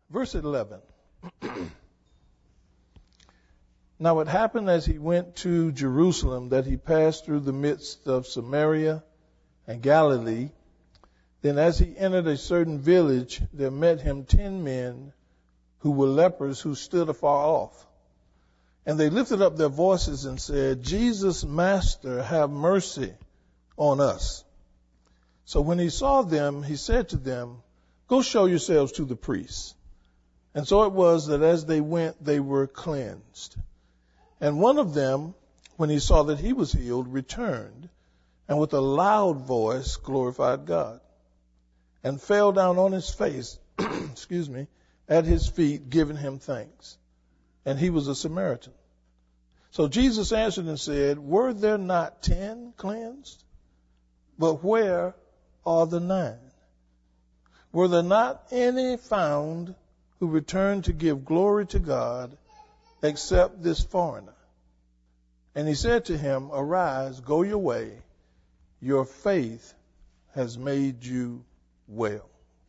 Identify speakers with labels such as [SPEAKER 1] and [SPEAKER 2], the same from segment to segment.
[SPEAKER 1] Verse 11. Now it happened as he went to Jerusalem that he passed through the midst of Samaria and Galilee. Then as he entered a certain village, there met him 10 men who were lepers who stood afar off. And they lifted up their voices and said, Jesus, Master, have mercy on us. So when he saw them, he said to them, go show yourselves to the priests. And so it was that as they went, they were cleansed. And one of them, when he saw that he was healed, returned, and with a loud voice glorified God, and fell down on his face, at his feet, giving him thanks. And he was a Samaritan. So Jesus answered and said, were there not 10 cleansed? But where are the 9? Were there not any found who returned to give glory to God except this foreigner? And he said to him, arise, go your way. Your faith has made you well.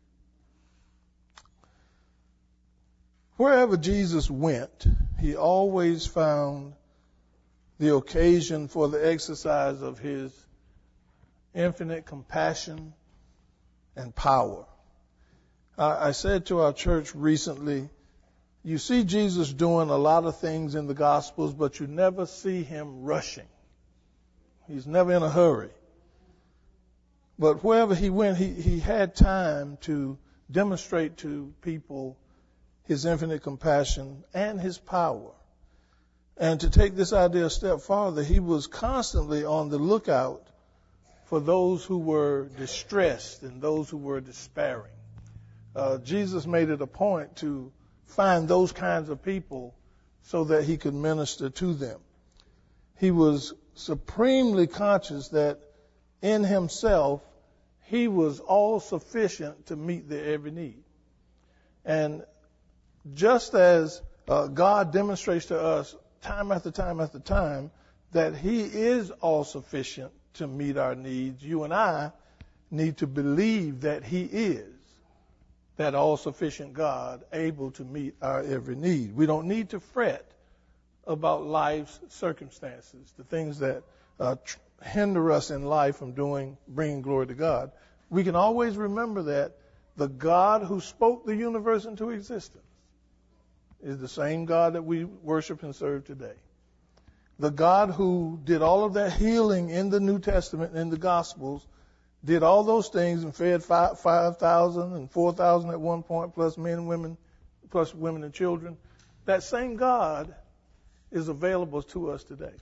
[SPEAKER 1] Wherever Jesus went, he always found the occasion for the exercise of his infinite compassion and power. I said to our church recently, you see Jesus doing a lot of things in the Gospels, but you never see him rushing. He's never in a hurry. But wherever he went, he had time to demonstrate to people his infinite compassion and his power. And to take this idea a step farther, he was constantly on the lookout for those who were distressed and those who were despairing. Jesus made it a point to find those kinds of people so that he could minister to them. He was supremely conscious that in himself, he was all sufficient to meet their every need. And just as God demonstrates to us time after time after time that he is all sufficient to meet our needs, you and I need to believe that he is that all-sufficient God able to meet our every need. We don't need to fret about life's circumstances, the things that hinder us in life from bringing glory to God. We can always remember that the God who spoke the universe into existence is the same God that we worship and serve today. The God who did all of that healing in the New Testament and in the Gospels, did all those things and fed 5,000 and 4,000 at one point, plus men and women, plus women and children. That same God is available to us today.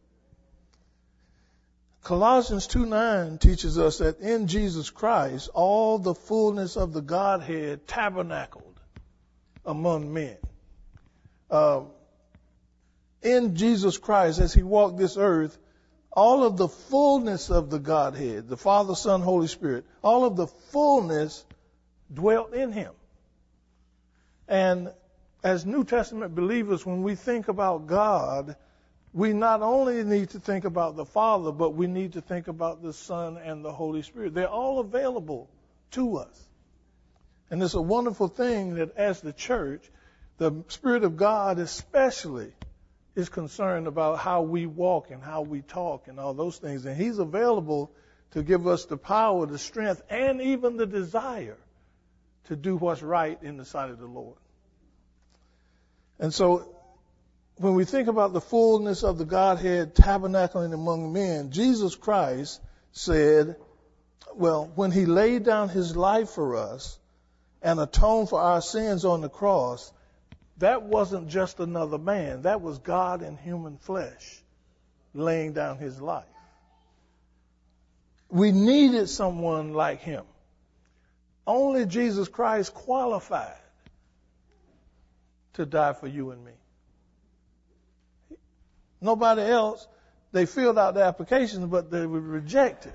[SPEAKER 1] Colossians 2:9 teaches us that in Jesus Christ, all the fullness of the Godhead tabernacled among men. In Jesus Christ, as he walked this earth, all of the fullness of the Godhead, the Father, Son, Holy Spirit, all of the fullness dwelt in him. And as New Testament believers, when we think about God, we not only need to think about the Father, but we need to think about the Son and the Holy Spirit. They're all available to us. And it's a wonderful thing that as the church, the Spirit of God especially is concerned about how we walk and how we talk and all those things. And he's available to give us the power, the strength, and even the desire to do what's right in the sight of the Lord. And so when we think about the fullness of the Godhead tabernacling among men, Jesus Christ said, well, when he laid down his life for us and atoned for our sins on the cross, that wasn't just another man. That was God in human flesh laying down his life. We needed someone like him. Only Jesus Christ qualified to die for you and me. Nobody else, they filled out the applications, but they were rejected.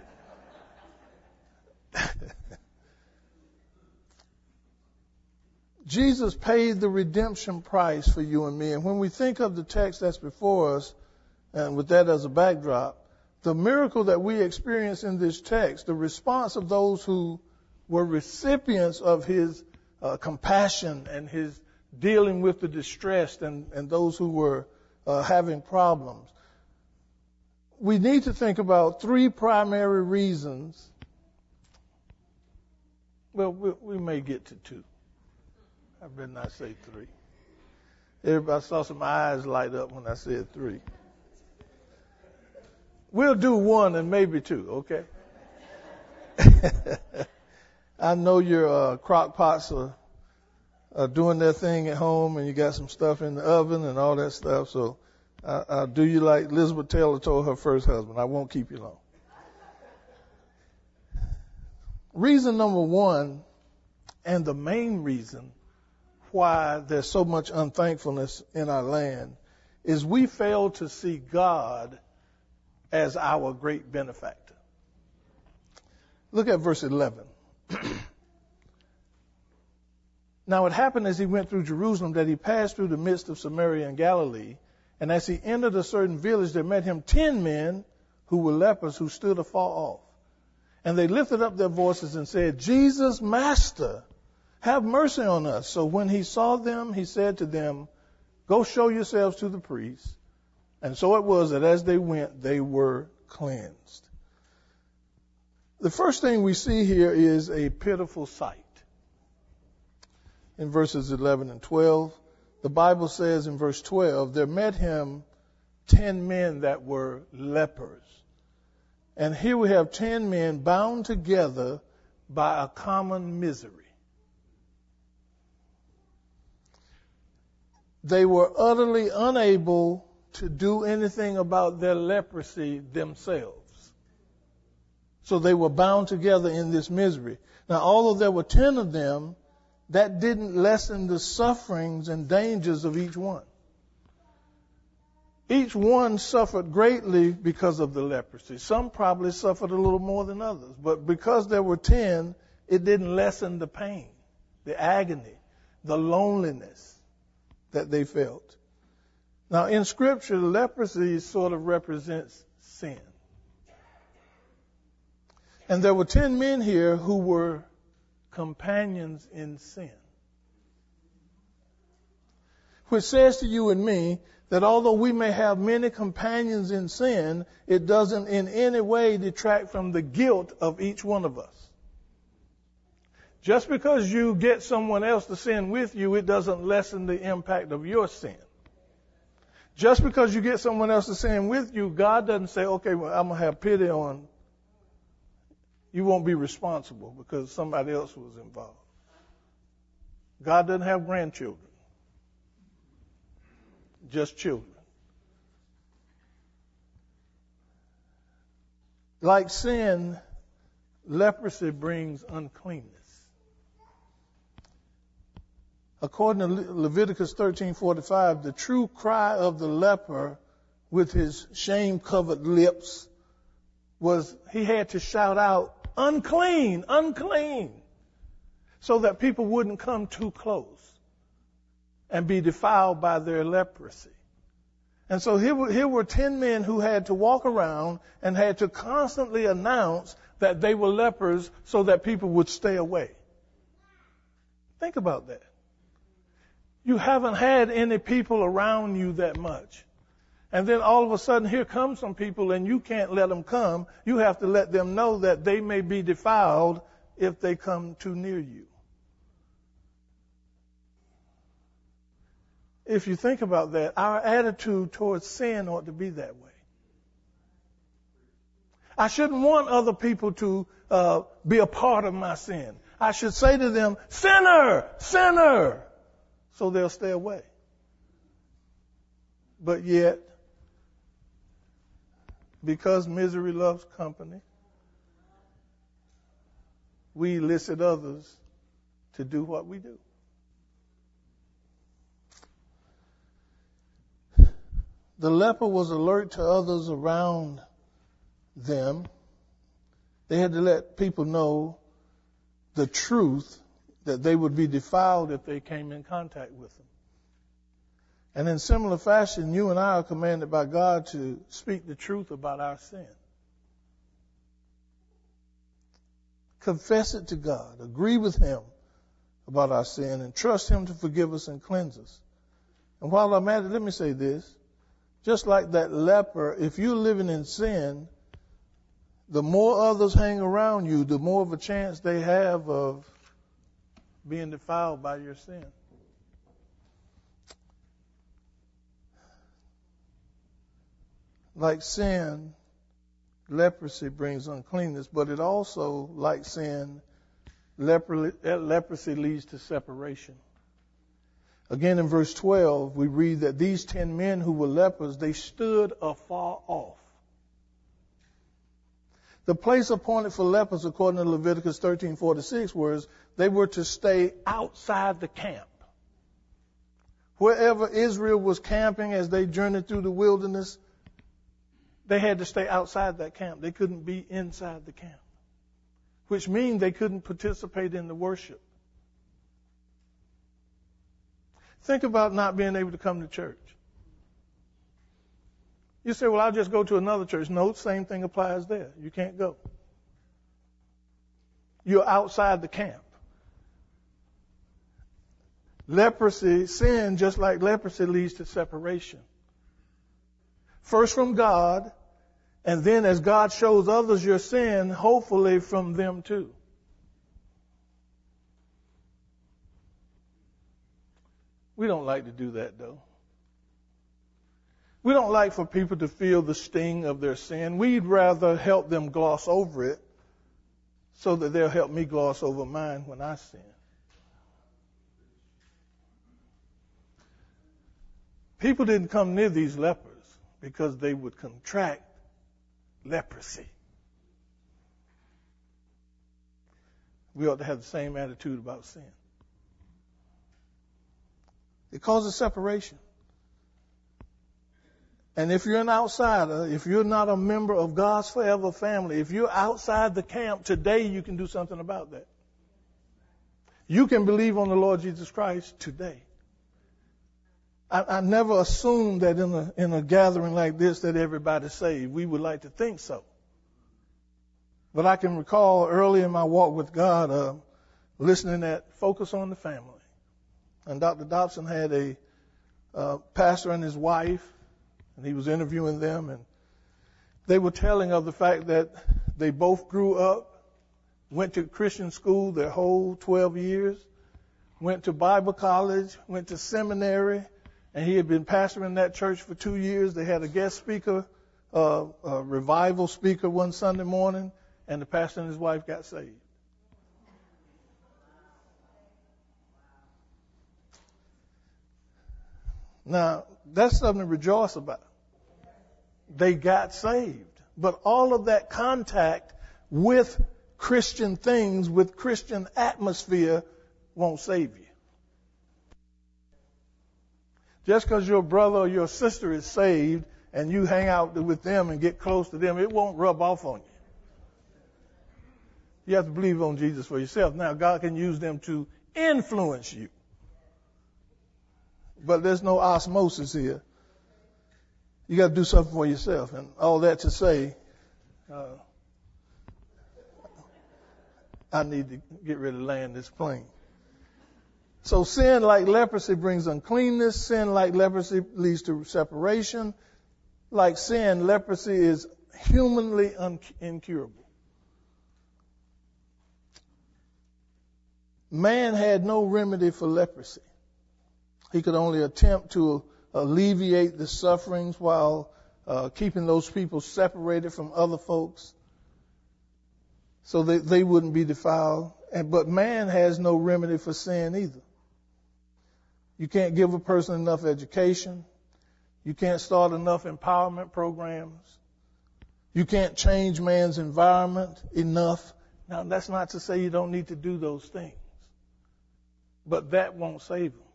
[SPEAKER 1] Jesus paid the redemption price for you and me. And when we think of the text that's before us, and with that as a backdrop, the miracle that we experience in this text, the response of those who were recipients of his compassion and his dealing with the distressed and those who were having problems. We need to think about three primary reasons. Well, we may get to two. I better not say three. Everybody saw some eyes light up when I said three. We'll do one and maybe two, okay? I know your crock pots are doing their thing at home, and you got some stuff in the oven and all that stuff, so I'll do you like Elizabeth Taylor told her first husband. I won't keep you long. Reason number one, and the main reason why there's so much unthankfulness in our land, is we fail to see God as our great benefactor. Look at verse 11. Now it happened as he went through Jerusalem that he passed through the midst of Samaria and Galilee, and as he entered a certain village, there met him 10 men who were lepers who stood afar off. And they lifted up their voices and said, Jesus, Master, have mercy on us. So when he saw them, he said to them, go show yourselves to the priests. And so it was that as they went, they were cleansed. The first thing we see here is a pitiful sight. In verses 11 and 12, the Bible says in verse 12, there met him 10 men that were lepers. And here we have 10 men bound together by a common misery. They were utterly unable to do anything about their leprosy themselves. So they were bound together in this misery. Now, although there were 10 of them, that didn't lessen the sufferings and dangers of each one. Each one suffered greatly because of the leprosy. Some probably suffered a little more than others. But because there were 10, it didn't lessen the pain, the agony, the loneliness that they felt. Now, in Scripture, leprosy sort of represents sin. And there were 10 men here who were companions in sin. Which says to you and me that although we may have many companions in sin, it doesn't in any way detract from the guilt of each one of us. Just because you get someone else to sin with you, it doesn't lessen the impact of your sin. Just because you get someone else to sin with you, God doesn't say, okay, well, I'm going to have pity on. You won't be responsible because somebody else was involved. God doesn't have grandchildren. Just children. Like sin, leprosy brings uncleanness. According to Leviticus 13:45, the true cry of the leper with his shame-covered lips was he had to shout out, unclean, unclean, so that people wouldn't come too close and be defiled by their leprosy. And so here were 10 men who had to walk around and had to constantly announce that they were lepers so that people would stay away. Think about that. You haven't had any people around you that much. And then all of a sudden, here come some people, and you can't let them come. You have to let them know that they may be defiled if they come too near you. If you think about that, our attitude towards sin ought to be that way. I shouldn't want other people to be a part of my sin. I should say to them, sinner, sinner, so they'll stay away. But yet, because misery loves company, we elicit others to do what we do. The leper was alert to others around them. They had to let people know the truth that they would be defiled if they came in contact with them. And in similar fashion, you and I are commanded by God to speak the truth about our sin. Confess it to God. Agree with Him about our sin and trust him to forgive us and cleanse us. And while I'm at it, let me say this. Just like that leper, if you're living in sin, the more others hang around you, the more of a chance they have of being defiled by your sin. Like sin, leprosy brings uncleanness, but it also, like sin, leprosy leads to separation. Again, in verse 12, we read that these 10 men who were lepers, they stood afar off. The place appointed for lepers, according to Leviticus 13:4-6, was they were to stay outside the camp. Wherever Israel was camping as they journeyed through the wilderness, they had to stay outside that camp. They couldn't be inside the camp, which means they couldn't participate in the worship. Think about not being able to come to church. You say, well, I'll just go to another church. No, same thing applies there. You can't go. You're outside the camp. Leprosy, sin, just like leprosy, leads to separation. First from God, and then as God shows others your sin, hopefully from them too. We don't like to do that, though. We don't like for people to feel the sting of their sin. We'd rather help them gloss over it so that they'll help me gloss over mine when I sin. People didn't come near these lepers because they would contract leprosy. We ought to have the same attitude about sin. It causes separation. And if you're an outsider, if you're not a member of God's forever family, if you're outside the camp, today you can do something about that. You can believe on the Lord Jesus Christ today. I never assumed that in a gathering like this that everybody's saved. We would like to think so. But I can recall early in my walk with God, listening at Focus on the Family. And Dr. Dobson had a pastor and his wife, and he was interviewing them, and they were telling of the fact that they both grew up, went to Christian school their whole 12 years, went to Bible college, went to seminary, and he had been pastoring that church for 2 years. They had a guest speaker, a revival speaker one Sunday morning, and the pastor and his wife got saved. Now, that's something to rejoice about. They got saved. But all of that contact with Christian things, with Christian atmosphere, won't save you. Just because your brother or your sister is saved and you hang out with them and get close to them, it won't rub off on you. You have to believe on Jesus for yourself. Now, God can use them to influence you. But there's no osmosis here. You got to do something for yourself. And all that to say, I need to get ready to land this plane. So sin, like leprosy, brings uncleanness. Sin, like leprosy, leads to separation. Like sin, leprosy is humanly incurable. Man had no remedy for leprosy. He could only attempt to alleviate the sufferings while keeping those people separated from other folks so that they wouldn't be defiled. But man has no remedy for sin either. You can't give a person enough education. You can't start enough empowerment programs. You can't change man's environment enough. Now, that's not to say you don't need to do those things. But that won't save them.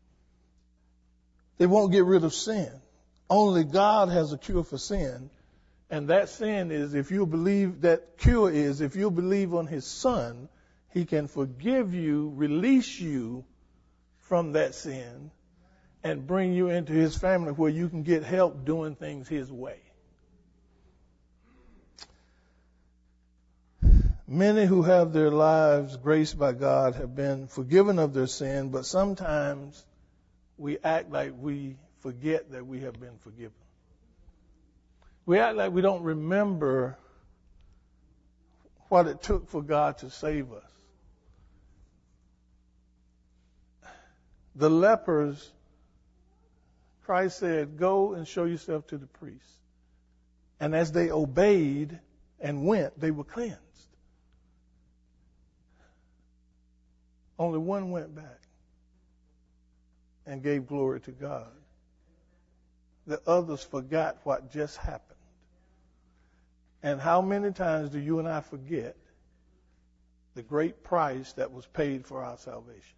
[SPEAKER 1] They won't get rid of sin. Only God has a cure for sin. And that sin is, if you believe, that cure is, if you believe on his Son, he can forgive you, release you from that sin, and bring you into his family where you can get help doing things his way. Many who have their lives graced by God have been forgiven of their sin, but sometimes we act like we forget that we have been forgiven. We act like we don't remember what it took for God to save us. The lepers, Christ said, go and show yourself to the priest. And as they obeyed and went, they were cleansed. Only one went back and gave glory to God. The others forgot what just happened. And how many times do you and I forget the great price that was paid for our salvation?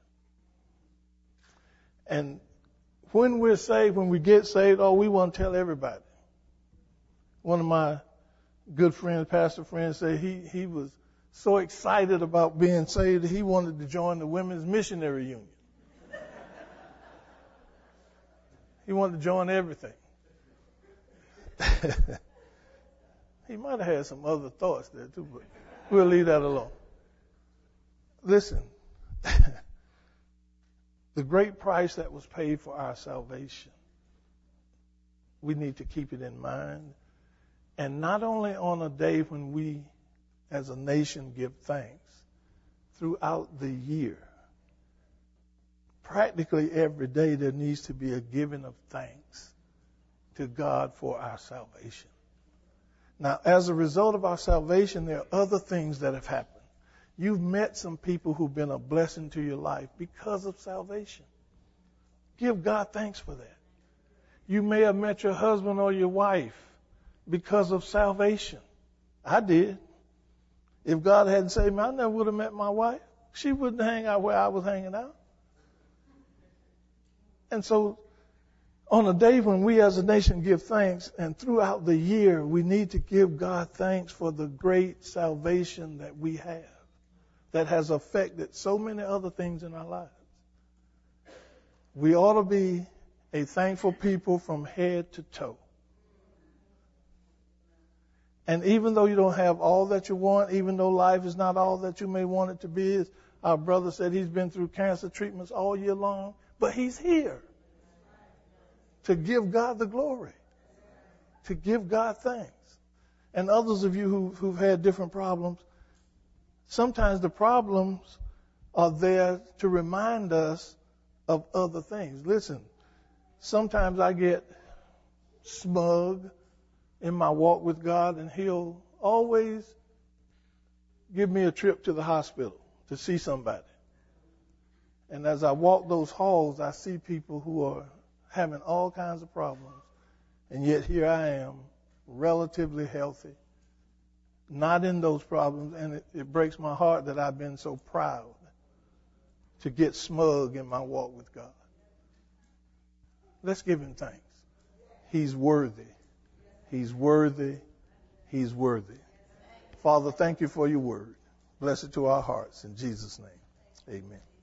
[SPEAKER 1] And when we're saved, when we get saved, we want to tell everybody. One of my good friends, pastor friends, said he was so excited about being saved that he wanted to join the Women's Missionary Union. He wanted to join everything. He might have had some other thoughts there too, but we'll leave that alone. Listen, the great price that was paid for our salvation, we need to keep it in mind. And not only on a day when we as a nation give thanks, throughout the year, practically every day there needs to be a giving of thanks to God for our salvation. Now, as a result of our salvation, there are other things that have happened. You've met some people who've been a blessing to your life because of salvation. Give God thanks for that. You may have met your husband or your wife because of salvation. I did. If God hadn't saved me, I never would have met my wife. She wouldn't hang out where I was hanging out. And so, on a day when we as a nation give thanks, and throughout the year, we need to give God thanks for the great salvation that we have, that has affected so many other things in our lives. We ought to be a thankful people from head to toe. And even though you don't have all that you want, even though life is not all that you may want it to be, as our brother said, he's been through cancer treatments all year long, but he's here to give God the glory, to give God thanks. And others of you who've had different problems, sometimes the problems are there to remind us of other things. Listen, sometimes I get smug in my walk with God, and He'll always give me a trip to the hospital to see somebody. And as I walk those halls, I see people who are having all kinds of problems, and yet here I am, relatively healthy, not in those problems, and it breaks my heart that I've been so proud to get smug in my walk with God. Let's give Him thanks. He's worthy. He's worthy. He's worthy. Father, thank you for your word. Bless it to our hearts. In Jesus' name, amen.